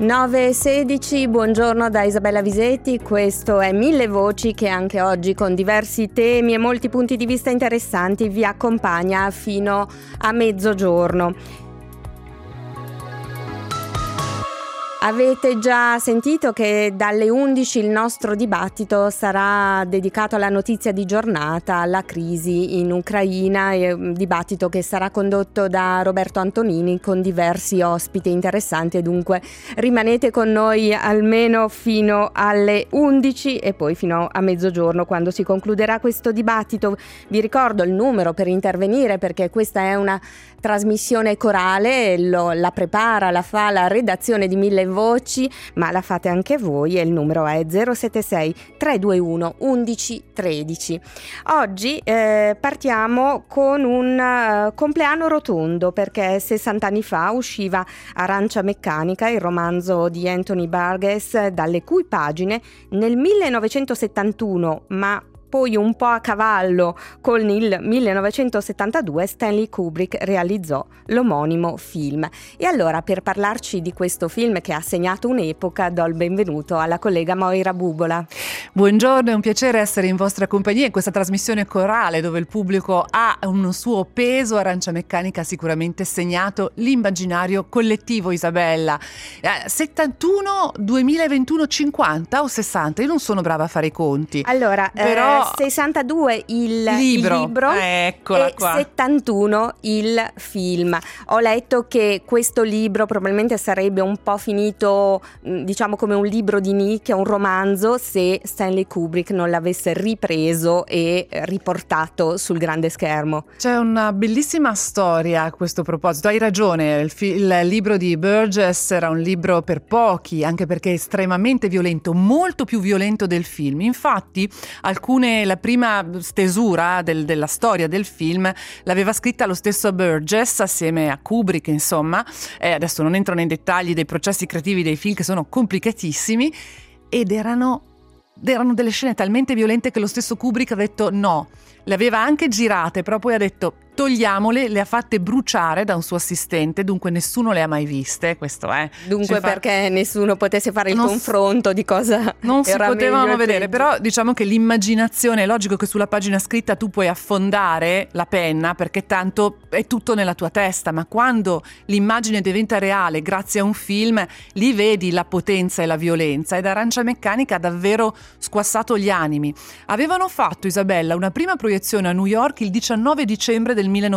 9:16, buongiorno da Isabella Visetti, questo è Mille Voci che anche oggi con diversi temi e molti punti di vista interessanti vi accompagna fino a mezzogiorno. Avete già sentito che dalle 11 il nostro dibattito sarà dedicato alla notizia di giornata, alla crisi in Ucraina, un dibattito che sarà condotto da Roberto Antonini con diversi ospiti interessanti, e dunque rimanete con noi almeno fino alle 11 e poi fino a mezzogiorno quando si concluderà questo dibattito. Vi ricordo il numero per intervenire, perché questa è una trasmissione corale, la prepara, la fa la redazione di Mille Voci, ma la fate anche voi e il numero è 076 321 1113. Oggi partiamo con un compleanno rotondo, perché 60 anni fa usciva Arancia Meccanica, il romanzo di Anthony Burgess, dalle cui pagine nel 1971, ma poi un po' a cavallo con il 1972, Stanley Kubrick realizzò l'omonimo film. E allora, per parlarci di questo film che ha segnato un'epoca, do il benvenuto alla collega Moira Bubola. Buongiorno, è un piacere essere in vostra compagnia in questa trasmissione corale dove il pubblico ha un suo peso. Arancia Meccanica ha sicuramente segnato l'immaginario collettivo, Isabella. 71, 2021, 50 o 60? Io non sono brava a fare i conti. Allora, però 62 il libro eccola e qua. 71 il film. Ho letto che questo libro probabilmente sarebbe un po' finito, diciamo, come un libro di nicchia, un romanzo, se Stanley Kubrick non l'avesse ripreso e riportato sul grande schermo. C'è una bellissima storia a questo proposito. Hai ragione, il libro di Burgess era un libro per pochi, anche perché è estremamente violento, molto più violento del film. Infatti la prima stesura della storia del film l'aveva scritta lo stesso Burgess assieme a Kubrick, insomma. Adesso non entro nei dettagli dei processi creativi dei film, che sono complicatissimi, ed erano delle scene talmente violente che lo stesso Kubrick ha detto no. Le aveva anche girate, però poi ha detto togliamole, le ha fatte bruciare da un suo assistente, dunque nessuno le ha mai viste. Questo è dunque perché nessuno potesse fare il confronto di cosa non era si potevano vedere, peggio. però diciamo che l'immaginazione, è logico che sulla pagina scritta tu puoi affondare la penna perché tanto è tutto nella tua testa, ma quando l'immagine diventa reale grazie a un film, lì vedi la potenza e la violenza, ed Arancia Meccanica ha davvero squassato gli animi. Avevano fatto, Isabella, una prima proiezione a New York il 19 dicembre del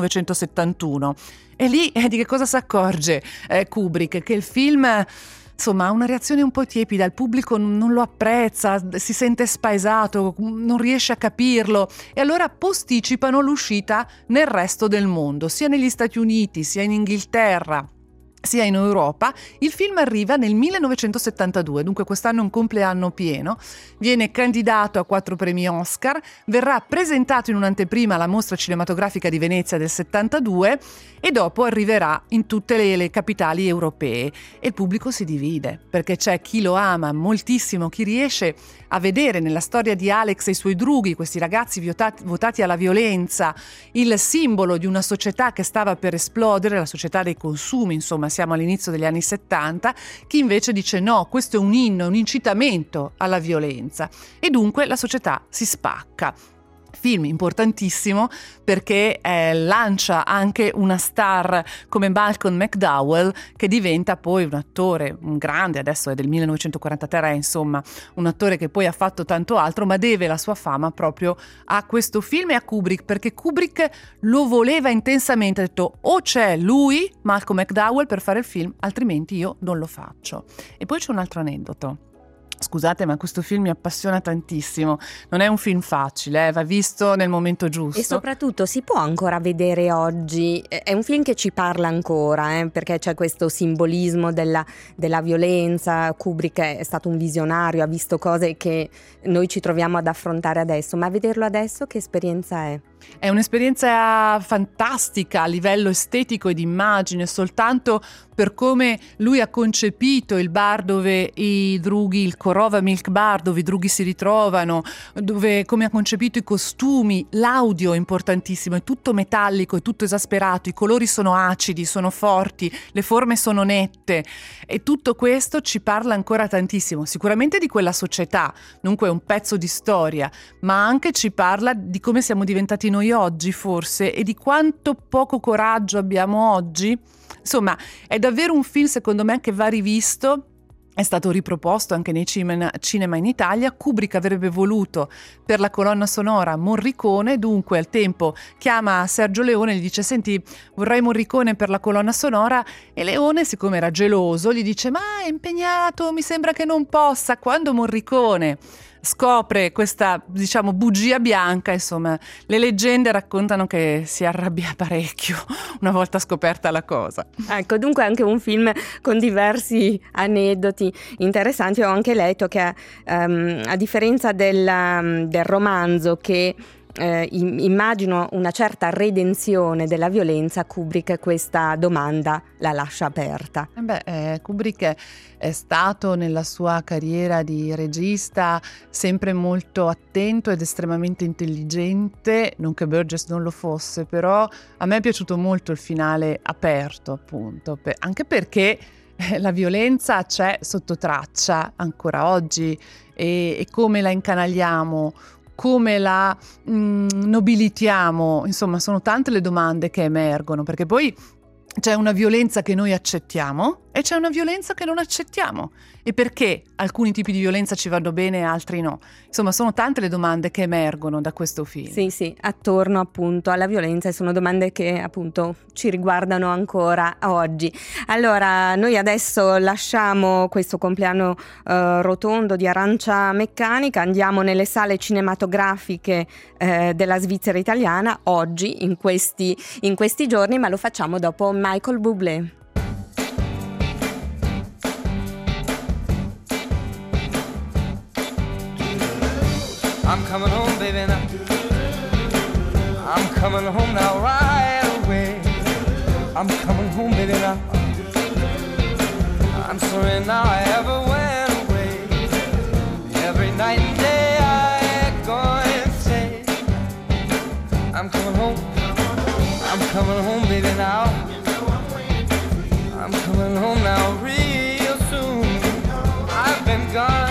1971, e lì di che cosa si accorge Kubrick? Che il film insomma ha una reazione un po' tiepida, il pubblico non lo apprezza, si sente spaesato, non riesce a capirlo, e allora posticipano l'uscita nel resto del mondo, sia negli Stati Uniti, sia in Inghilterra, sia in Europa. Il film arriva nel 1972, dunque quest'anno è un compleanno pieno, viene candidato a 4 premi Oscar, verrà presentato in un'anteprima alla Mostra Cinematografica di Venezia del 72 e dopo arriverà in tutte le capitali europee, e il pubblico si divide, perché c'è chi lo ama moltissimo, chi riesce a vedere nella storia di Alex e i suoi drughi, questi ragazzi votati alla violenza, il simbolo di una società che stava per esplodere, la società dei consumi, insomma siamo all'inizio degli anni 70, chi invece dice no, questo è un inno, un incitamento alla violenza, e dunque la società si spacca. Film importantissimo perché lancia anche una star come Malcolm McDowell, che diventa poi un attore, un grande, adesso è del 1943, insomma, un attore che poi ha fatto tanto altro, ma deve la sua fama proprio a questo film e a Kubrick, perché Kubrick lo voleva intensamente, ha detto o c'è lui, Malcolm McDowell, per fare il film, altrimenti io non lo faccio. E poi c'è un altro aneddoto. Scusate, ma questo film mi appassiona tantissimo. Non è un film facile, va visto nel momento giusto. E soprattutto si può ancora vedere oggi. È un film che ci parla ancora, perché c'è questo simbolismo della violenza. Kubrick è stato un visionario, ha visto cose che noi ci troviamo ad affrontare adesso. Ma vederlo adesso che esperienza è? È un'esperienza fantastica a livello estetico e di immagine, soltanto per come lui ha concepito il bar dove i drughi, il Korova Milk Bar, dove i drughi si ritrovano, come ha concepito i costumi, l'audio è importantissimo, è tutto metallico, è tutto esasperato, i colori sono acidi, sono forti, le forme sono nette, e tutto questo ci parla ancora tantissimo, sicuramente di quella società, dunque è un pezzo di storia, ma anche ci parla di come siamo diventati noi oggi forse e di quanto poco coraggio abbiamo oggi. Insomma, è davvero un film secondo me che va rivisto. È stato riproposto anche nei cinema in Italia. Kubrick avrebbe voluto per la colonna sonora Morricone, dunque al tempo chiama Sergio Leone e gli dice: senti, vorrei Morricone per la colonna sonora, e Leone, siccome era geloso, gli dice: ma è impegnato, mi sembra che non possa. Quando Morricone scopre questa, diciamo, bugia bianca, insomma, le leggende raccontano che si arrabbia parecchio una volta scoperta la cosa. Ecco, dunque anche un film con diversi aneddoti interessanti. Ho anche letto che a differenza del romanzo, che immagino una certa redenzione della violenza, Kubrick questa domanda la lascia aperta. Kubrick è stato nella sua carriera di regista sempre molto attento ed estremamente intelligente, non che Burgess non lo fosse, però a me è piaciuto molto il finale aperto, appunto, anche perché la violenza c'è sotto traccia ancora oggi, e come la incanagliamo, come la nobilitiamo, insomma sono tante le domande che emergono, perché poi c'è una violenza che noi accettiamo e c'è una violenza che non accettiamo, e perché alcuni tipi di violenza ci vanno bene e altri no. Insomma, sono tante le domande che emergono da questo film. Sì, attorno appunto alla violenza, e sono domande che appunto ci riguardano ancora oggi. Allora, noi adesso lasciamo questo compleanno rotondo di Arancia Meccanica, andiamo nelle sale cinematografiche della Svizzera italiana oggi, in questi giorni, ma lo facciamo dopo Michael Bublé. I'm coming home, baby, now. I'm coming home now right away. I'm coming home, baby, now. I'm sorry now I ever went away. Every night and day I go and say I'm coming home. I'm coming home, baby, now. I'm coming home now real soon. I've been gone.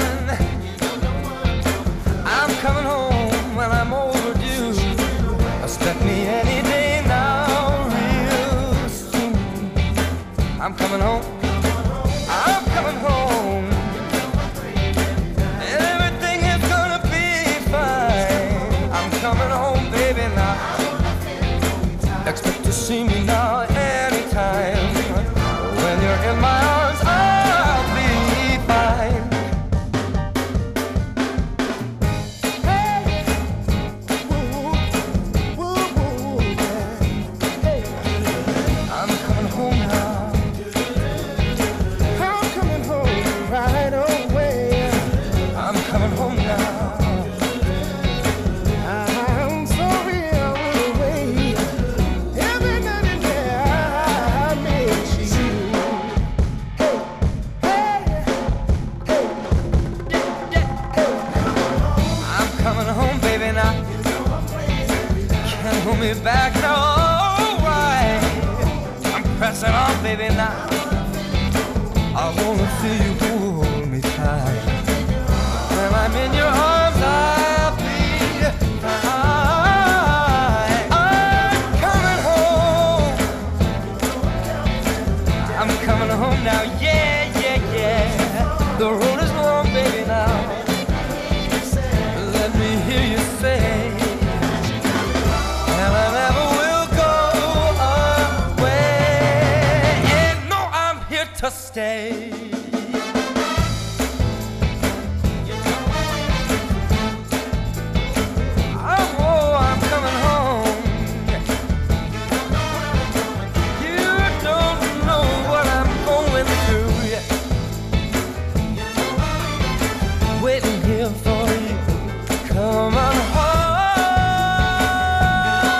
I'm coming home and I'm overdue. Expect me any day now, real soon. I'm coming home. I'm coming home. And everything is gonna be fine. I'm coming home, baby, now. Expect to see me now anytime. When you're in my arms, I'll be fine. Back now, why? I'm pressing on, baby, now. I wanna feel you hold me tight. When I'm in your arms, I'll be fine. I'm coming home. I'm coming home now, yeah, yeah, yeah. The road is long, baby, now. Let me hear you say. To stay. Oh, I'm coming home. You don't know what I'm going through yet. Waiting here for you. Come on home.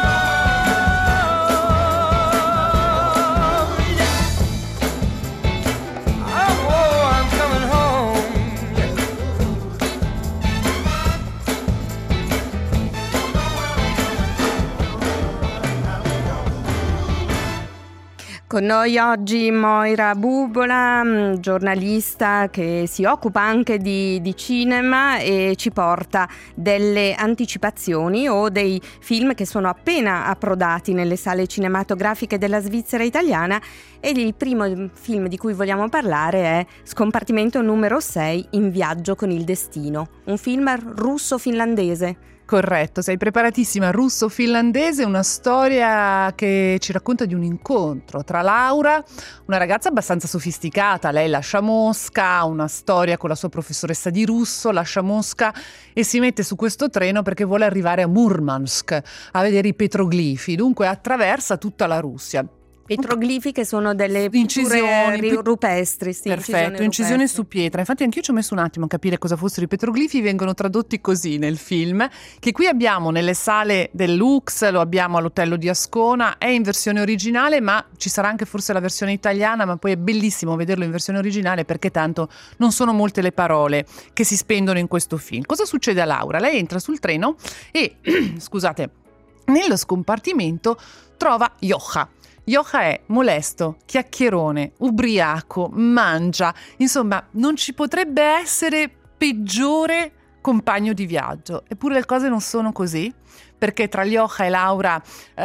Con noi oggi Moira Bubola, giornalista che si occupa anche di cinema e ci porta delle anticipazioni o dei film che sono appena approdati nelle sale cinematografiche della Svizzera italiana, e il primo film di cui vogliamo parlare è Scompartimento numero 6, In viaggio con il destino, un film russo-finlandese. Corretto, sei preparatissima. Russo-finlandese, una storia che ci racconta di un incontro tra Laura, una ragazza abbastanza sofisticata, lei lascia Mosca, una storia con la sua professoressa di russo, lascia Mosca e si mette su questo treno perché vuole arrivare a Murmansk a vedere i petroglifi, dunque attraversa tutta la Russia. Petroglifi che sono delle incisioni rupestri, sì, perfetto, incisioni su pietra. Infatti anch'io ci ho messo un attimo a capire cosa fossero i petroglifi, vengono tradotti così nel film, che qui abbiamo nelle sale del Lux, lo abbiamo all'Hotel di Ascona, è in versione originale, ma ci sarà anche forse la versione italiana, ma poi è bellissimo vederlo in versione originale perché tanto non sono molte le parole che si spendono in questo film. Cosa succede a Laura? Lei entra sul treno e, scusate, nello scompartimento trova Jocha. Jocha è molesto, chiacchierone, ubriaco, mangia, insomma non ci potrebbe essere peggiore compagno di viaggio. Eppure le cose non sono così, perché tra Jocha e Laura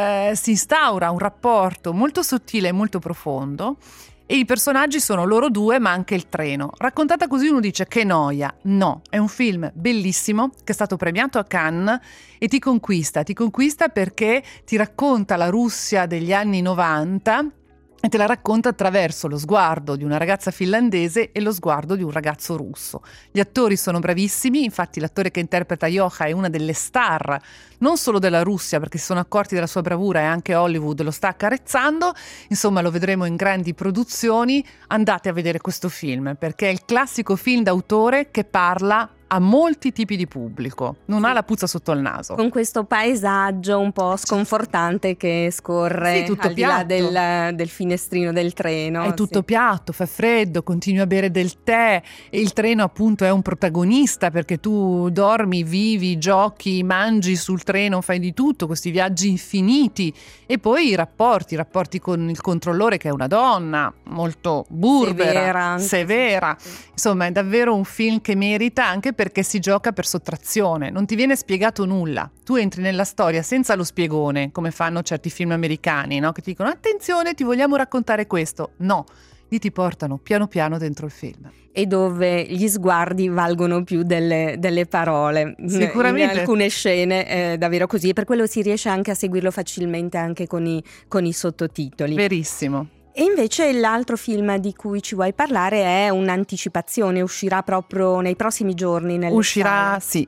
si instaura un rapporto molto sottile e molto profondo. E i personaggi sono loro due, ma anche il treno. Raccontata così uno dice che noia. No, è un film bellissimo che è stato premiato a Cannes e ti conquista perché ti racconta la Russia degli anni 90 e te la racconta attraverso lo sguardo di una ragazza finlandese e lo sguardo di un ragazzo russo. Gli attori sono bravissimi, infatti l'attore che interpreta Jocha è una delle star, non solo della Russia, perché si sono accorti della sua bravura e anche Hollywood lo sta accarezzando, insomma lo vedremo in grandi produzioni. Andate a vedere questo film, perché è il classico film d'autore che parla a molti tipi di pubblico, non ha la puzza sotto il naso. Con questo paesaggio un po' sconfortante che scorre tutto al di là del finestrino del treno. È tutto piatto, fa freddo, continui a bere del tè e il treno appunto è un protagonista perché tu dormi, vivi, giochi, mangi sul treno, fai di tutto, questi viaggi infiniti e poi i rapporti con il controllore che è una donna molto burbera, severa. Insomma è davvero un film che merita, anche perché si gioca per sottrazione, non ti viene spiegato nulla, tu entri nella storia senza lo spiegone, come fanno certi film americani, no? Che ti dicono attenzione, ti vogliamo raccontare questo. No, lì ti portano piano piano dentro il film. E dove gli sguardi valgono più delle parole. Sicuramente. In alcune scene davvero così, e per quello si riesce anche a seguirlo facilmente anche con i sottotitoli. Verissimo. E invece l'altro film di cui ci vuoi parlare è un'anticipazione, uscirà proprio nei prossimi giorni nelle sale. Sì,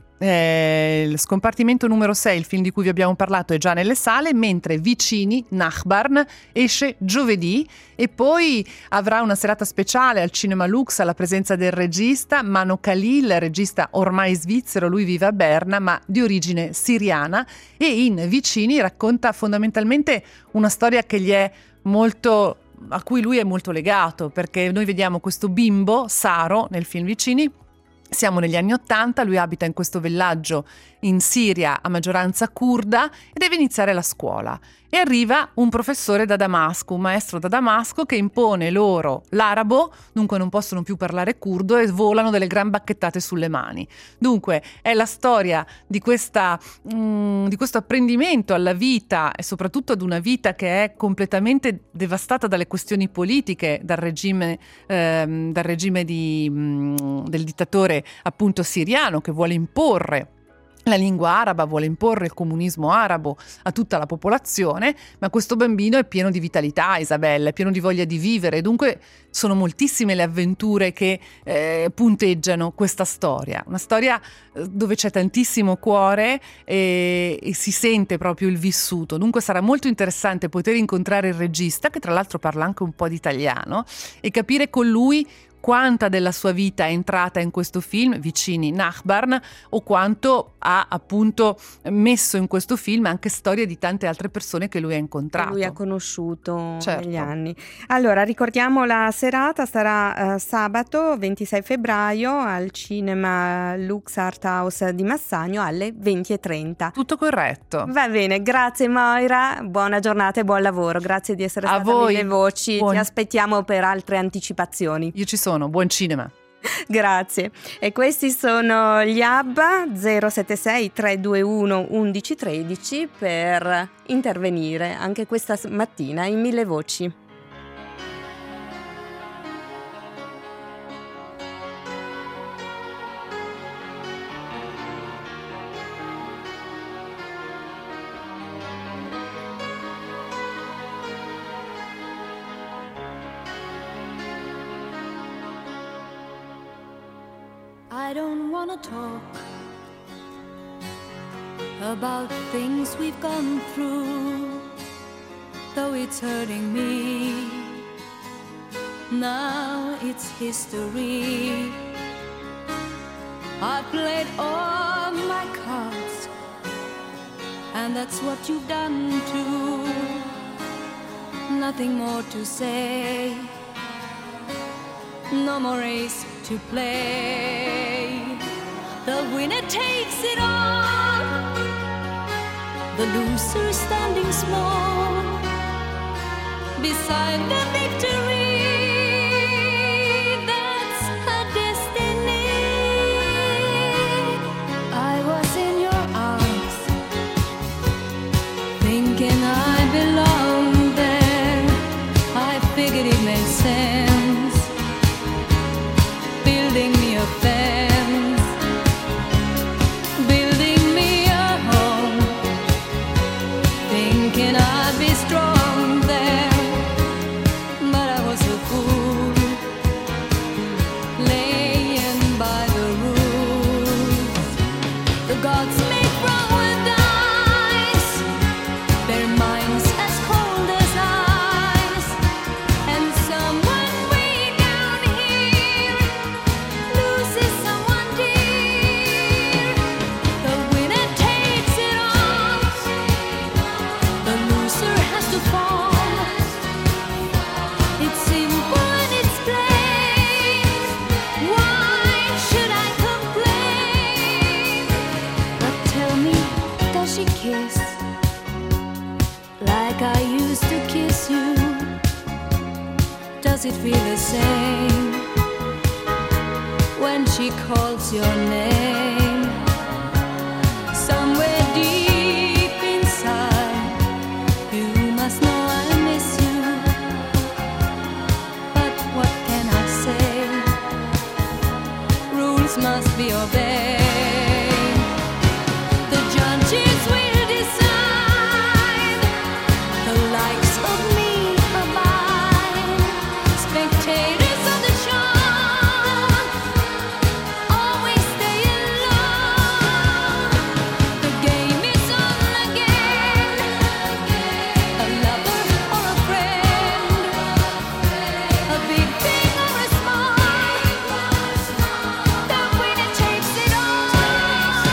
il Scompartimento numero 6, il film di cui vi abbiamo parlato, è già nelle sale, mentre Vicini, Nachbarn, esce giovedì e poi avrà una serata speciale al Cinema Lux alla presenza del regista Mano Khalil, regista ormai svizzero, lui vive a Berna ma di origine siriana, e in Vicini racconta fondamentalmente una storia che gli è a cui lui è molto legato, perché noi vediamo questo bimbo, Saro, nel film Vicini. Siamo negli anni '80, lui abita in questo villaggio in Siria a maggioranza curda e deve iniziare la scuola. E arriva un professore da Damasco, un maestro da Damasco che impone loro l'arabo, dunque non possono più parlare curdo e volano delle gran bacchettate sulle mani. Dunque è la storia di questo apprendimento alla vita e soprattutto ad una vita che è completamente devastata dalle questioni politiche, dal regime del dittatore appunto siriano che vuole imporre la lingua araba, vuole imporre il comunismo arabo a tutta la popolazione, ma questo bambino è pieno di vitalità, Isabella, è pieno di voglia di vivere, dunque sono moltissime le avventure che punteggiano questa storia, una storia dove c'è tantissimo cuore e si sente proprio il vissuto, dunque sarà molto interessante poter incontrare il regista, che tra l'altro parla anche un po' di italiano, e capire con lui quanta della sua vita è entrata in questo film, Vicini Nachbarn, o quanto ha appunto messo in questo film anche storie di tante altre persone che lui ha incontrato. Lui ha conosciuto Certo. negli anni. Allora, ricordiamo la serata, sarà sabato 26 febbraio al cinema Lux Art House di Massagno alle 20:30. Tutto corretto. Va bene, grazie Moira, buona giornata e buon lavoro, grazie di essere A stata voi. Mille Voci, Buon- ti aspettiamo per altre anticipazioni. Io ci sono, buon cinema. Grazie. E questi sono gli ABBA 076 321 1113 per intervenire anche questa mattina in Mille Voci. I don't wanna talk about things we've gone through, though it's hurting me. Now it's history. I've played all my cards, and that's what you've done too. Nothing more to say, no more race to play. The winner takes it all, the loser standing small beside the victory. That's her destiny. I was in your arms, thinking I belonged there. I figured it made sense, building me a fence, building me a home, thinking I'd be strong there. But I was a fool, laying by the rules. The gods make from dice, their minds as cold as ice, and someone way down here loses someone dear. The winner takes it all, the loser has to fall. It's simple and it's plain. Why should I complain? But tell me, does she kiss like I used to kiss you? Does it feel the same when she calls your name? Somewhere deep inside, you must know I miss you. But what can I say? Rules must be obeyed. The judges will decide, the likes of me are mine. Spectators of the show always stay alone. The game is on again, a lover or a friend, a big thing or a small, the winner takes it all.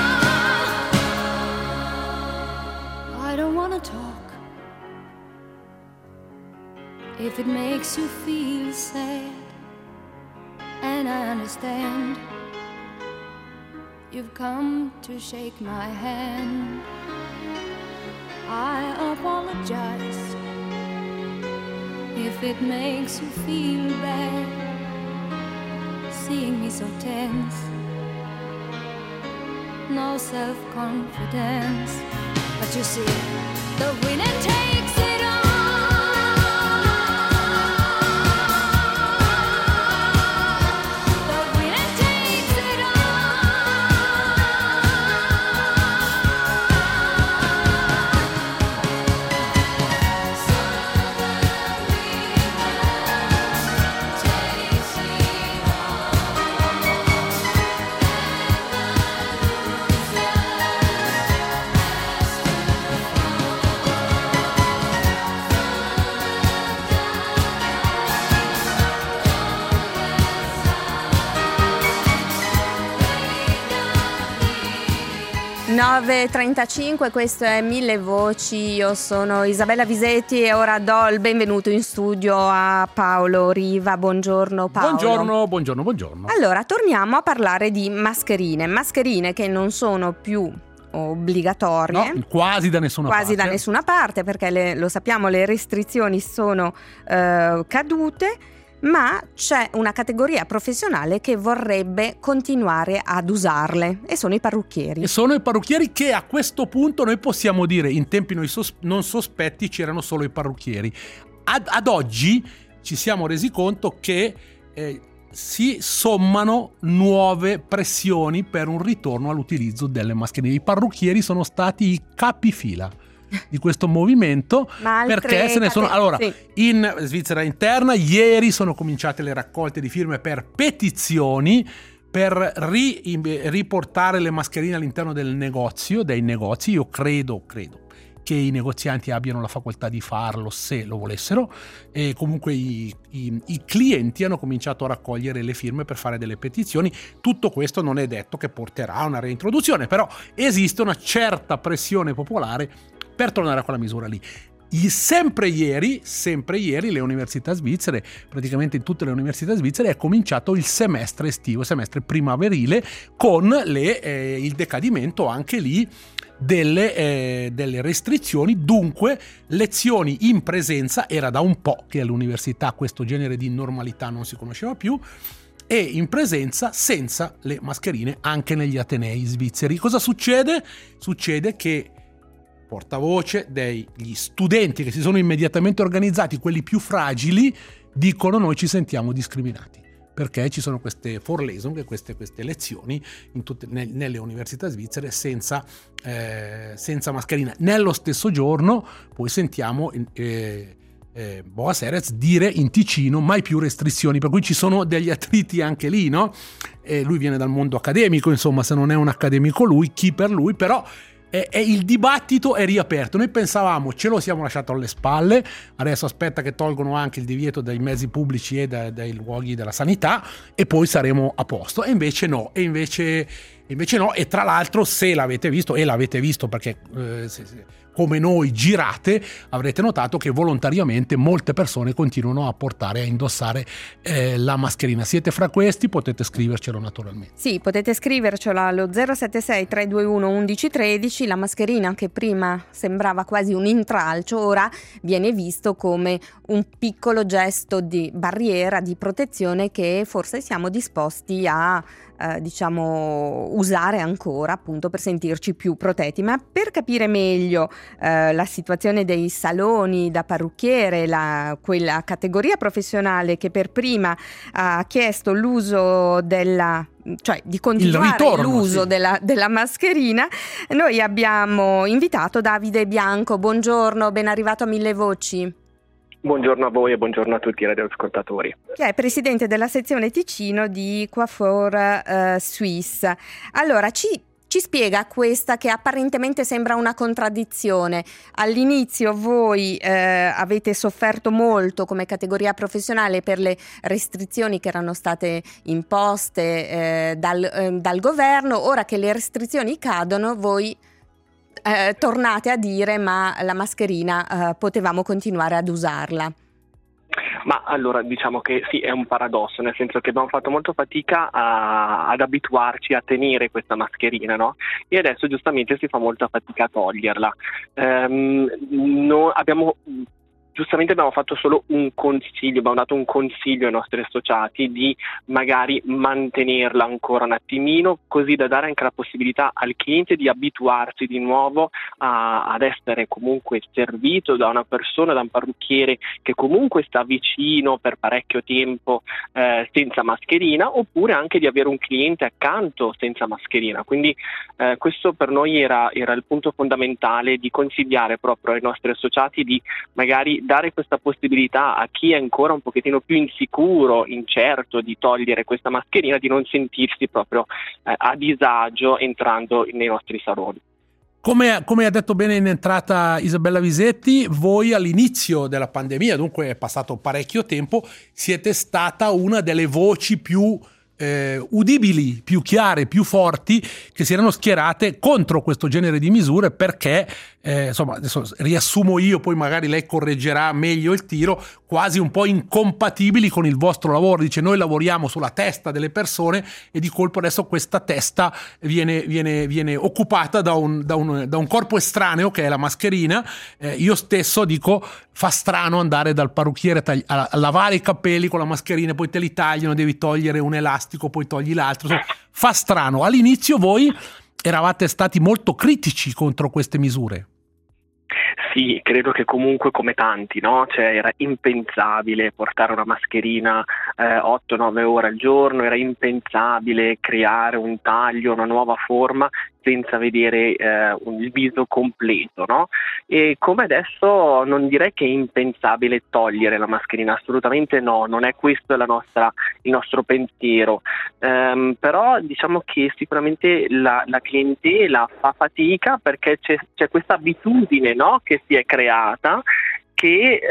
I don't wanna talk if it makes you feel sad, and I understand. You've come to shake my hand. I apologize if it makes you feel bad, seeing me so tense, no self-confidence. But you see, the winner takes it all. The winner takes it all. 9.35, questo è Mille Voci, io sono Isabella Visetti e ora do il benvenuto in studio a Paolo Riva. Buongiorno Paolo. Buongiorno. Allora, torniamo a parlare di mascherine che non sono più obbligatorie. No, quasi da nessuna parte, perché lo sappiamo, le restrizioni sono cadute. Ma c'è una categoria professionale che vorrebbe continuare ad usarle e sono i parrucchieri. E sono i parrucchieri che a questo punto noi possiamo dire, in tempi non sospetti c'erano solo i parrucchieri. Ad oggi ci siamo resi conto che si sommano nuove pressioni per un ritorno all'utilizzo delle mascherine. I parrucchieri sono stati i capifila di questo movimento, perché se ne sono. Allora, sì. In Svizzera interna ieri sono cominciate le raccolte di firme per petizioni per riportare le mascherine all'interno dei negozi. Io credo che i negozianti abbiano la facoltà di farlo se lo volessero, e comunque i clienti hanno cominciato a raccogliere le firme per fare delle petizioni. Tutto questo non è detto che porterà a una reintroduzione, però esiste una certa pressione popolare per tornare a quella misura lì. Sempre ieri le università svizzere, praticamente in tutte le università svizzere, è cominciato il semestre estivo, semestre primaverile, con il decadimento anche lì delle restrizioni. Dunque lezioni in presenza, era da un po' che all'università questo genere di normalità non si conosceva più, e in presenza senza le mascherine anche negli atenei svizzeri. Cosa succede? Succede che portavoce degli studenti che si sono immediatamente organizzati, quelli più fragili, dicono: noi ci sentiamo discriminati perché ci sono queste Vorlesung, queste lezioni nelle università svizzere senza mascherina. Nello stesso giorno poi sentiamo Boas Erez dire in Ticino: mai più restrizioni, per cui ci sono degli attriti anche lì, no? Lui viene dal mondo accademico, insomma, se non è un accademico lui, chi per lui, però il dibattito è riaperto. Noi pensavamo ce lo siamo lasciato alle spalle, adesso aspetta che tolgono anche il divieto dai mezzi pubblici e dai luoghi della sanità e poi saremo a posto, e invece no, e tra l'altro, se l'avete visto perché come noi girate, avrete notato che volontariamente molte persone continuano a portare, a indossare la mascherina. Siete fra questi? Potete scrivercelo naturalmente. Sì, potete scrivercelo allo 076 321 1113. La mascherina, che prima sembrava quasi un intralcio, ora viene visto come un piccolo gesto di barriera, di protezione, che forse siamo disposti a usare ancora, appunto, per sentirci più protetti. Ma per capire meglio la situazione dei saloni da parrucchiere, quella categoria professionale che per prima ha chiesto l'uso di continuare l'uso della mascherina, noi abbiamo invitato Davide Bianco. Buongiorno, ben arrivato a Mille Voci. Buongiorno a voi e buongiorno a tutti i radioascoltatori. Che è presidente della sezione Ticino di Coiffeur Suisse. Allora, ci spiega questa che apparentemente sembra una contraddizione. All'inizio voi avete sofferto molto come categoria professionale per le restrizioni che erano state imposte dal governo. Ora che le restrizioni cadono, voi tornate a dire: ma la mascherina potevamo continuare ad usarla. Ma allora, diciamo che sì, è un paradosso, nel senso che abbiamo fatto molto fatica ad abituarci a tenere questa mascherina, no? E adesso giustamente si fa molta fatica a toglierla. Giustamente abbiamo fatto solo un consiglio, abbiamo dato un consiglio ai nostri associati di magari mantenerla ancora un attimino, così da dare anche la possibilità al cliente di abituarsi di nuovo ad essere comunque servito da una persona, da un parrucchiere che comunque sta vicino per parecchio tempo senza mascherina, oppure anche di avere un cliente accanto senza mascherina. Quindi questo per noi era il punto fondamentale, di consigliare proprio ai nostri associati di magari dare questa possibilità a chi è ancora un pochettino più insicuro, incerto di togliere questa mascherina, di non sentirsi proprio a disagio entrando nei nostri saloni. Come ha detto bene in entrata Isabella Visetti, voi all'inizio della pandemia, dunque è passato parecchio tempo, siete stata una delle voci più udibili, più chiare, più forti, che si erano schierate contro questo genere di misure perché, insomma, adesso riassumo io, poi magari lei correggerà meglio il tiro, quasi un po' incompatibili con il vostro lavoro. Dice: noi lavoriamo sulla testa delle persone e di colpo adesso questa testa viene occupata da un corpo estraneo che è la mascherina. Io stesso dico: fa strano andare dal parrucchiere a lavare i capelli con la mascherina, poi te li tagliano, devi togliere un elastico, poi togli l'altro. Insomma, fa strano. All'inizio voi eravate stati molto critici contro queste misure. Sì, credo che comunque come tanti, no? Cioè era impensabile portare una mascherina 8-9 ore al giorno, era impensabile creare un taglio, una nuova forma senza vedere il viso completo, no? E come adesso non direi che è impensabile togliere la mascherina, assolutamente no, non è questo il nostro pensiero, però diciamo che sicuramente la clientela fa fatica perché c'è questa abitudine, no? Che si è creata, che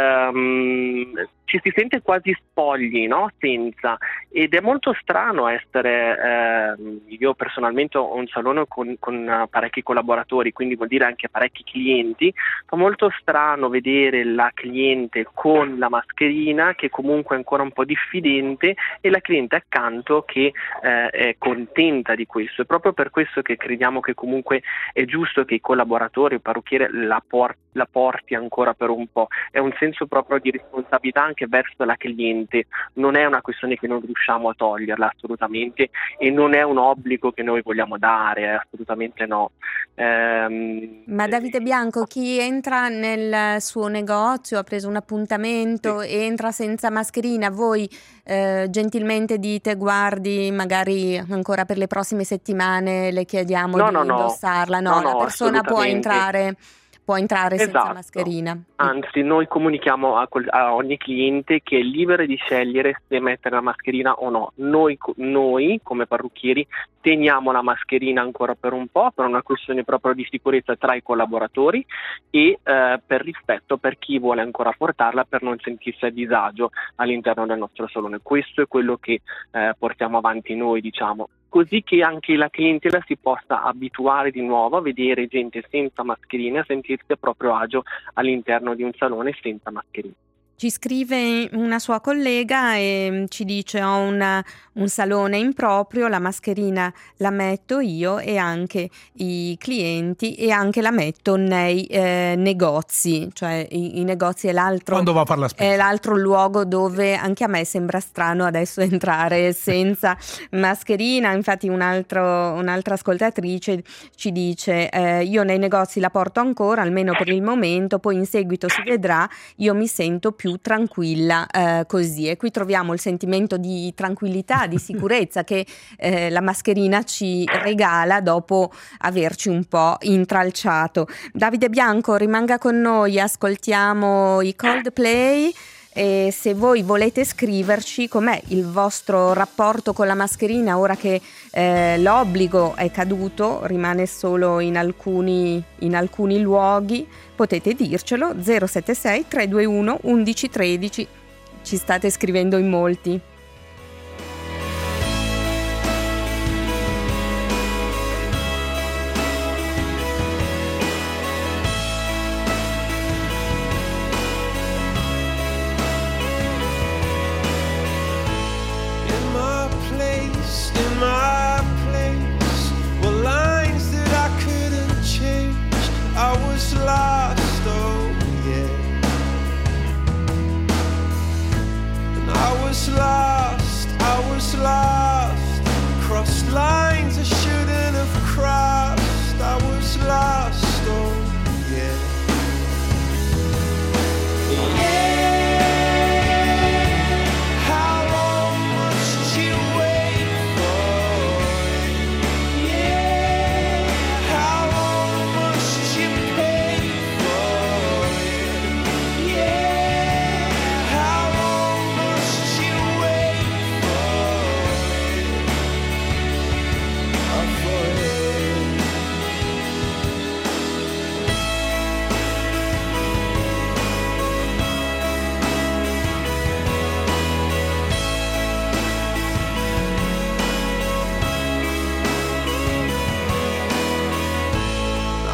ci si sente quasi spogli, no? Senza, ed è molto strano essere, io personalmente ho un salone con parecchi collaboratori, quindi vuol dire anche parecchi clienti, fa molto strano vedere la cliente con la mascherina che comunque è ancora un po' diffidente e la cliente accanto che è contenta di questo. È proprio per questo che crediamo che comunque è giusto che i collaboratori, il parrucchiere la porti ancora per un po', è un senso proprio di responsabilità anche verso la cliente, non è una questione che non riusciamo a toglierla assolutamente e non è un obbligo che noi vogliamo dare, assolutamente no. Ma Davide Bianco, chi entra nel suo negozio, ha preso un appuntamento e entra senza mascherina, voi gentilmente dite: guardi, magari ancora per le prossime settimane le chiediamo di indossarla? No, la persona può entrare senza mascherina. Anzi, noi comunichiamo a ogni cliente che è libero di scegliere se mettere la mascherina o no. Noi come parrucchieri teniamo la mascherina ancora per un po', per una questione proprio di sicurezza tra i collaboratori e per rispetto per chi vuole ancora portarla, per non sentirsi a disagio all'interno del nostro salone. Questo è quello che portiamo avanti noi, diciamo, così che anche la clientela si possa abituare di nuovo a vedere gente senza mascherina, a sentirsi a proprio agio all'interno di un salone senza mascherina. Ci scrive una sua collega e ci dice: ho un salone in proprio, la mascherina la metto io e anche i clienti, e anche la metto nei negozi, cioè i negozi è l'altro, quando va a fare la spesa, è l'altro luogo dove anche a me sembra strano adesso entrare senza mascherina. Infatti un'altra ascoltatrice ci dice: io nei negozi la porto ancora, almeno per il momento, poi in seguito si vedrà, io mi sento più tranquilla così. E qui troviamo il sentimento di tranquillità, di sicurezza che la mascherina ci regala dopo averci un po' intralciato. Davide Bianco, rimanga con noi, ascoltiamo i Coldplay. E se voi volete scriverci com'è il vostro rapporto con la mascherina ora che l'obbligo è caduto, rimane solo in alcuni luoghi, potete dircelo. 076 321 1113. Ci state scrivendo in molti. Lost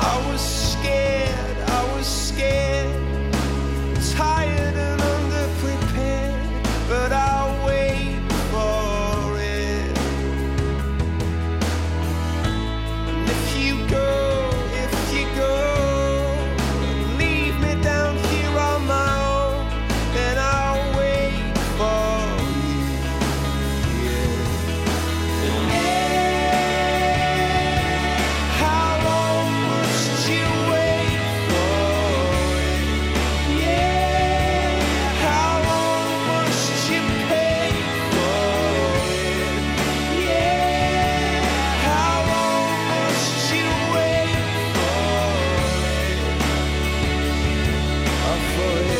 I was scared, tired and underprepared, but I'll wait for it. And if you go, leave me down here on my own, then I'll wait for you. How long must you wait for it? Yeah. How long must you pay for it? Yeah. How long must you wait for it?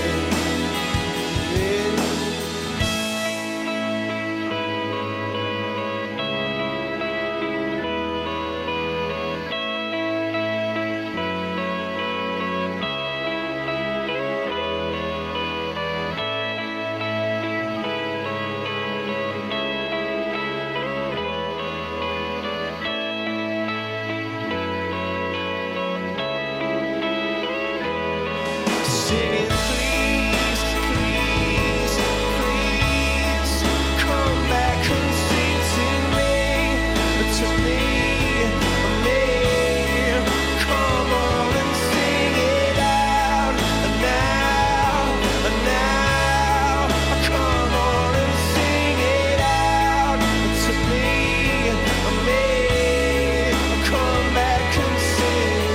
Singing, please, please, please, come back and sing to me, come on and sing it out, now, come on and sing it out to me, come back and sing.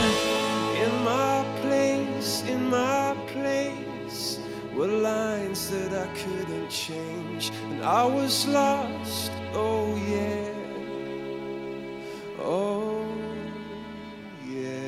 In my place were lines that I couldn't change, and I was lost, oh yeah, oh yeah.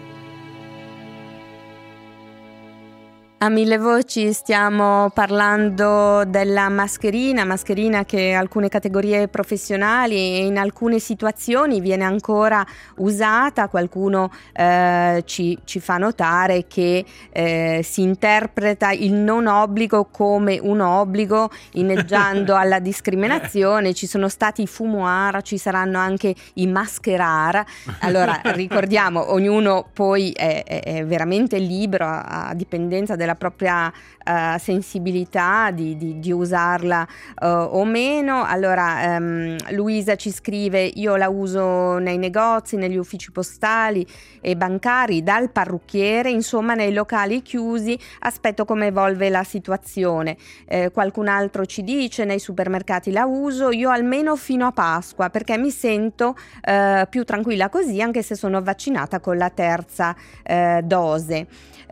A mille voci stiamo parlando della mascherina che alcune categorie professionali e in alcune situazioni viene ancora usata. Qualcuno ci fa notare che si interpreta il non obbligo come un obbligo, inneggiando alla discriminazione. Ci sono stati i fumoir, ci saranno anche i mascherar. Allora ricordiamo, ognuno poi è veramente libero a dipendenza della propria sensibilità di usarla o meno. Allora Luisa ci scrive: io la uso nei negozi, negli uffici postali e bancari, dal parrucchiere, insomma nei locali chiusi, aspetto come evolve la situazione. Qualcun altro ci dice: nei supermercati la uso, io almeno fino a Pasqua, perché mi sento più tranquilla così, anche se sono vaccinata con la terza dose.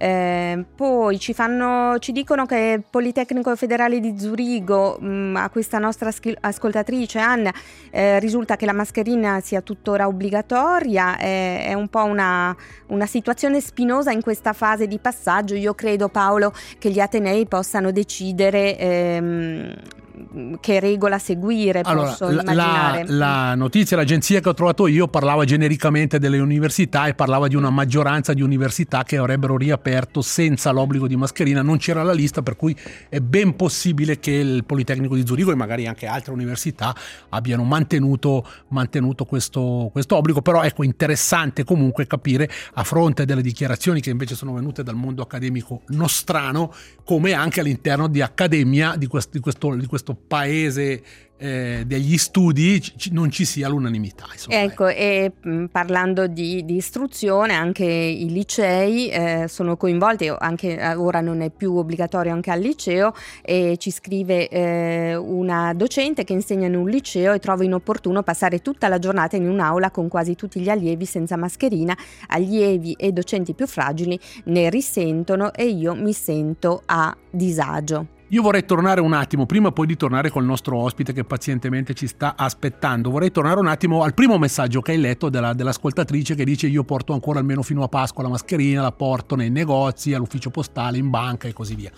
Poi ci dicono che il Politecnico Federale di Zurigo, a questa nostra ascoltatrice Anna, risulta che la mascherina sia tuttora obbligatoria. È un po' una situazione spinosa in questa fase di passaggio. Io credo, Paolo, che gli atenei possano decidere che regola seguire. Allora, posso immaginare. la notizia, l'agenzia che ho trovato io parlava genericamente delle università e parlava di una maggioranza di università che avrebbero riaperto senza l'obbligo di mascherina. Non c'era la lista, per cui è ben possibile che il Politecnico di Zurigo e magari anche altre università abbiano mantenuto questo obbligo. Però ecco, interessante comunque capire, a fronte delle dichiarazioni che invece sono venute dal mondo accademico nostrano, come anche all'interno di accademia di questo paese degli studi non ci sia l'unanimità, insomma. Ecco, e parlando di istruzione, anche i licei sono coinvolti, anche ora non è più obbligatorio anche al liceo, e ci scrive una docente che insegna in un liceo e trova inopportuno passare tutta la giornata in un'aula con quasi tutti gli allievi senza mascherina. Allievi e docenti più fragili ne risentono e io mi sento a disagio. Io vorrei tornare un attimo, prima poi di tornare col nostro ospite che pazientemente ci sta aspettando, vorrei tornare un attimo al primo messaggio che hai letto dell'ascoltatrice che dice: io porto ancora almeno fino a Pasqua la mascherina, la porto nei negozi, all'ufficio postale, in banca e così via.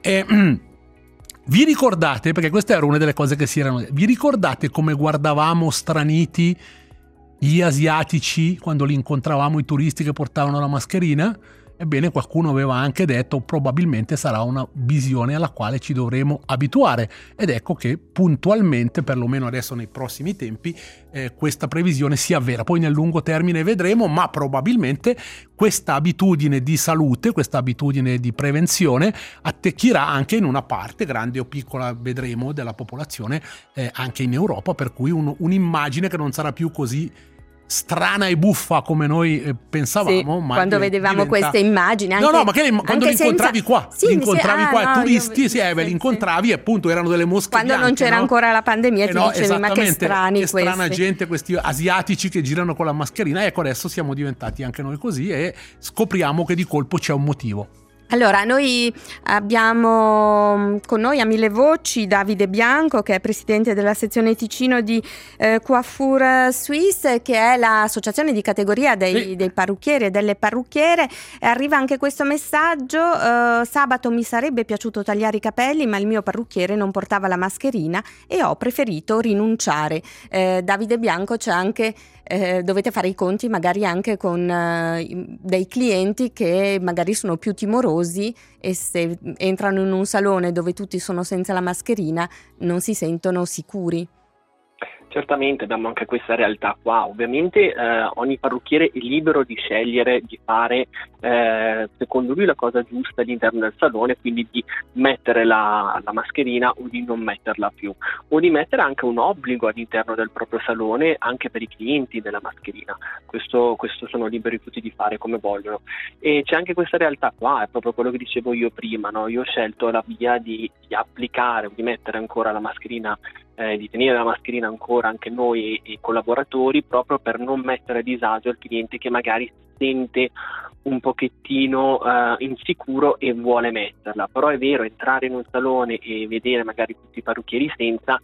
Vi ricordate, perché questa era una delle cose che vi ricordate come guardavamo straniti gli asiatici quando li incontravamo, i turisti che portavano la mascherina? Ebbene, qualcuno aveva anche detto probabilmente sarà una visione alla quale ci dovremo abituare, ed ecco che puntualmente, perlomeno adesso nei prossimi tempi, questa previsione si avvera. Poi nel lungo termine vedremo, ma probabilmente questa abitudine di salute, questa abitudine di prevenzione attecchirà anche in una parte, grande o piccola vedremo, della popolazione anche in Europa, per cui un'immagine che non sarà più così strana e buffa come noi pensavamo, sì, ma quando vedevamo queste immagini anche, no, ma che quando li incontravi qua, turisti, li incontravi sì. e appunto erano delle mosche quando bianche, non c'era ancora la pandemia, ti dicevi ma che strani che strana questi. gente, questi asiatici che girano con la mascherina. Ecco, adesso siamo diventati anche noi così e scopriamo che di colpo c'è un motivo. Allora, noi abbiamo con noi a Mille Voci Davide Bianco, che è presidente della sezione Ticino di Coiffure Suisse, che è l'associazione di categoria dei parrucchieri e delle parrucchiere. E arriva anche questo messaggio: sabato mi sarebbe piaciuto tagliare i capelli, ma il mio parrucchiere non portava la mascherina e ho preferito rinunciare. Davide Bianco, c'è anche dovete fare i conti magari anche con dei clienti che magari sono più timorosi e se entrano in un salone dove tutti sono senza la mascherina non si sentono sicuri. Certamente abbiamo anche questa realtà qua. Ovviamente ogni parrucchiere è libero di scegliere di fare secondo lui la cosa giusta all'interno del salone, quindi di mettere la mascherina o di non metterla più, o di mettere anche un obbligo all'interno del proprio salone anche per i clienti della mascherina. Questo sono liberi tutti di fare come vogliono. E c'è anche questa realtà qua, è proprio quello che dicevo io prima, no? Io ho scelto la via di applicare, di mettere ancora la mascherina, di tenere la mascherina ancora anche noi e i collaboratori, proprio per non mettere a disagio il cliente che magari si sente un pochettino insicuro e vuole metterla. Però è vero, entrare in un salone e vedere magari tutti i parrucchieri senza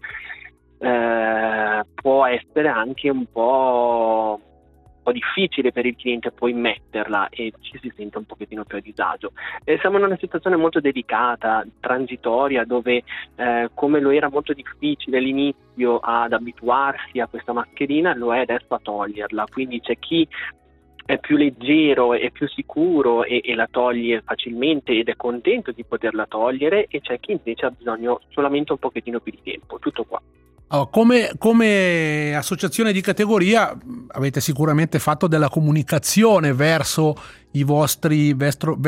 può essere anche un po' difficile per il cliente poi metterla e ci si sente un pochettino più a disagio. Siamo in una situazione molto delicata, transitoria, dove come lo era molto difficile all'inizio ad abituarsi a questa mascherina, lo è adesso a toglierla. Quindi c'è chi è più leggero e più sicuro e la toglie facilmente ed è contento di poterla togliere, e c'è chi invece ha bisogno solamente un pochettino più di tempo. Tutto qua. Oh, come associazione di categoria avete sicuramente fatto della comunicazione verso i vostri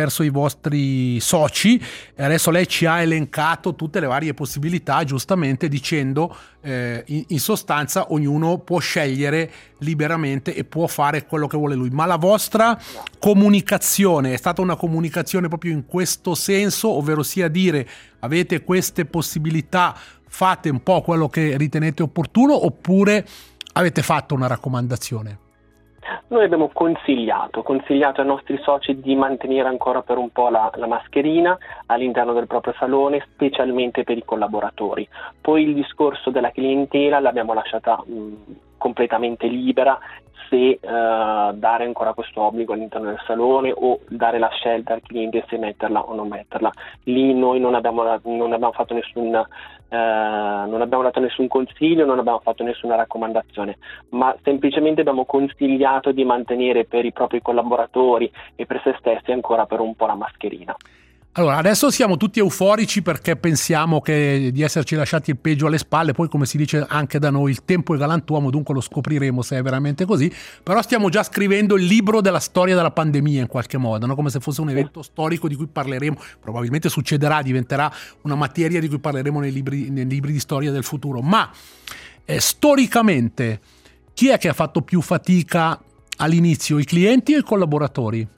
soci, e adesso lei ci ha elencato tutte le varie possibilità, giustamente dicendo in sostanza ognuno può scegliere liberamente e può fare quello che vuole lui, ma la vostra comunicazione è stata una comunicazione proprio in questo senso, ovvero sia dire avete queste possibilità, fate un po' quello che ritenete opportuno, oppure avete fatto una raccomandazione? Noi abbiamo consigliato ai nostri soci di mantenere ancora per un po' la mascherina all'interno del proprio salone, specialmente per i collaboratori. Poi il discorso della clientela l'abbiamo lasciata completamente libera, se dare ancora questo obbligo all'interno del salone o dare la scelta al cliente se metterla o non metterla. Lì noi non abbiamo fatto non abbiamo dato nessun consiglio, non abbiamo fatto nessuna raccomandazione, ma semplicemente abbiamo consigliato di mantenere per i propri collaboratori e per se stessi ancora per un po' la mascherina. Allora, adesso siamo tutti euforici perché pensiamo di esserci lasciati il peggio alle spalle, poi come si dice anche da noi il tempo è galantuomo, dunque lo scopriremo se è veramente così, però stiamo già scrivendo il libro della storia della pandemia in qualche modo, no? Come se fosse un evento storico di cui parleremo, probabilmente succederà, diventerà una materia di cui parleremo nei libri di storia del futuro, ma storicamente chi è che ha fatto più fatica all'inizio, i clienti o i collaboratori?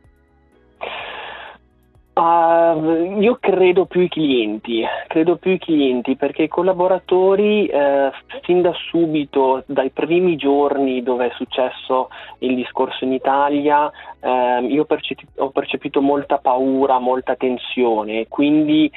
Io credo più i clienti perché i collaboratori fin da subito, dai primi giorni dove è successo il discorso in Italia, io ho percepito molta paura, molta tensione, quindi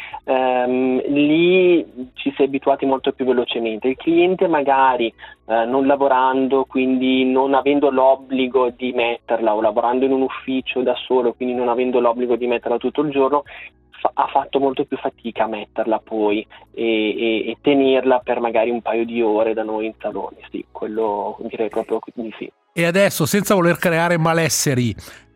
lì ci si è abituati molto più velocemente. Il cliente magari non lavorando, quindi non avendo l'obbligo di metterla, o lavorando in un ufficio da solo, quindi non avendo l'obbligo di metterla tutto il giorno, ha fatto molto più fatica a metterla poi e tenerla per magari un paio di ore da noi in salone. Sì, quello direi proprio di sì. E adesso, senza voler creare malesseri,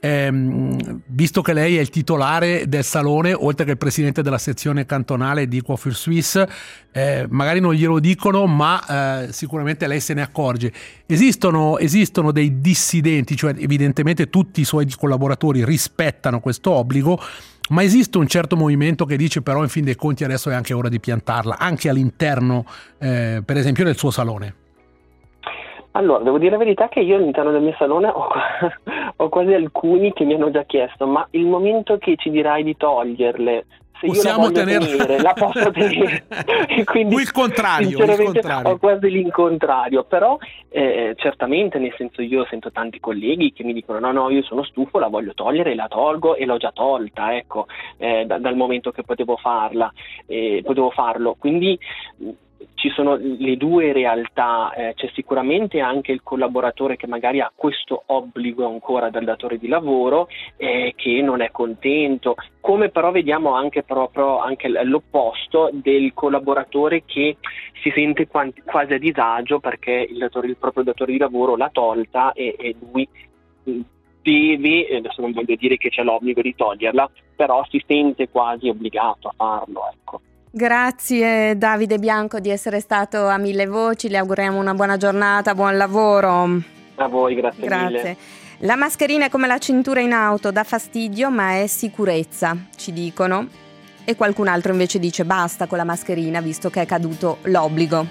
visto che lei è il titolare del salone, oltre che il presidente della sezione cantonale di Coiffure Suisse, magari non glielo dicono, ma sicuramente lei se ne accorge. Esistono dei dissidenti, cioè evidentemente tutti i suoi collaboratori rispettano questo obbligo, ma esiste un certo movimento che dice però in fin dei conti adesso è anche ora di piantarla, anche all'interno per esempio del suo salone. Allora, devo dire la verità che io all'interno del mio salone ho quasi alcuni che mi hanno già chiesto, ma il momento che ci dirai di toglierle, se possiamo io la voglio tenere, la posso tenere. E quindi, il contrario. Ho quasi l'incontrario, però certamente, nel senso, io sento tanti colleghi che mi dicono no, io sono stufo, la voglio togliere, la tolgo e l'ho già tolta, ecco, dal momento che potevo farlo, quindi ci sono le due realtà, c'è sicuramente anche il collaboratore che magari ha questo obbligo ancora dal datore di lavoro che non è contento, come però vediamo anche proprio anche l'opposto del collaboratore che si sente quasi a disagio perché il proprio datore di lavoro l'ha tolta e lui deve, adesso non voglio dire che c'è l'obbligo di toglierla, però si sente quasi obbligato a farlo, ecco. Grazie Davide Bianco di essere stato a Mille Voci, le auguriamo una buona giornata, buon lavoro. A voi, grazie mille. La mascherina è come la cintura in auto, dà fastidio ma è sicurezza, ci dicono, e qualcun altro invece dice basta con la mascherina visto che è caduto l'obbligo.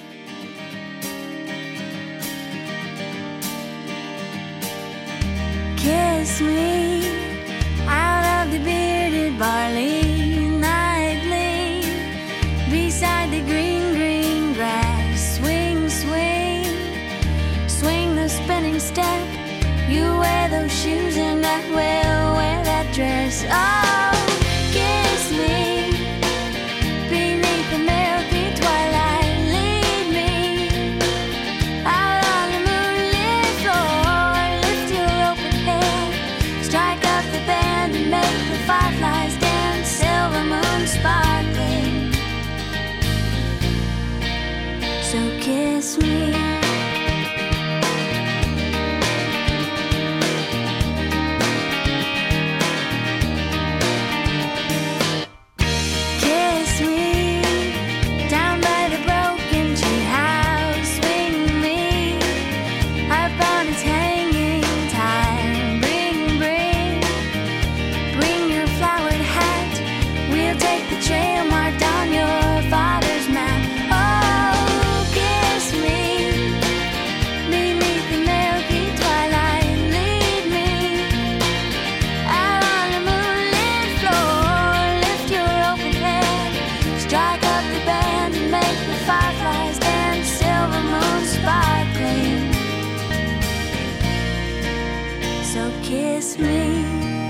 Kiss me out of the bearded barley nightly, beside the green, green grass. Swing, swing, swing the spinning step. You wear those shoes and I will wear that dress. Oh, kiss me beneath the milky twilight. Lead me out on the moonlit floor. Lift your open head, strike up the band and make the fireflies dance. Silver moon sparkling. So kiss me. Kiss me down by the broken tree house. Swing me upon its hanging tire. Bring your flowered hat. We'll take the trail marked on your father's map. Oh, kiss me beneath the milky twilight. Lead me out on the moonlit floor. Lift your open head, strike up the band and make the fireflies dance. Silver moon sparkling. So kiss me.